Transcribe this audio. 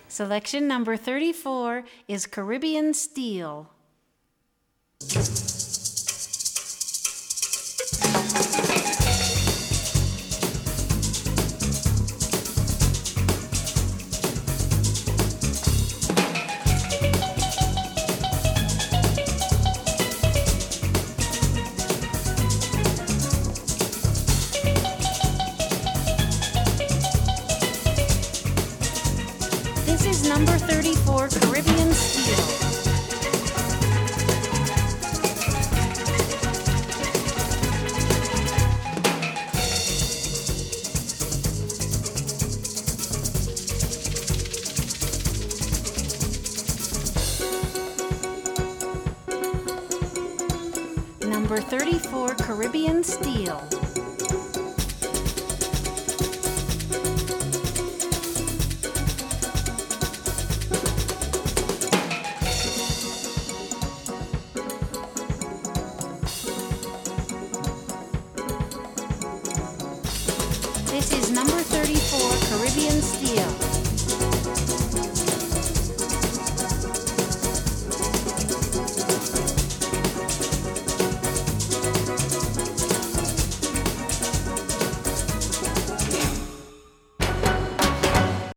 Selection number 34 is Caribbean Steel. This is number 34, Caribbean Steel. Number 34, Caribbean Steel. This is number 34, Caribbean Steel.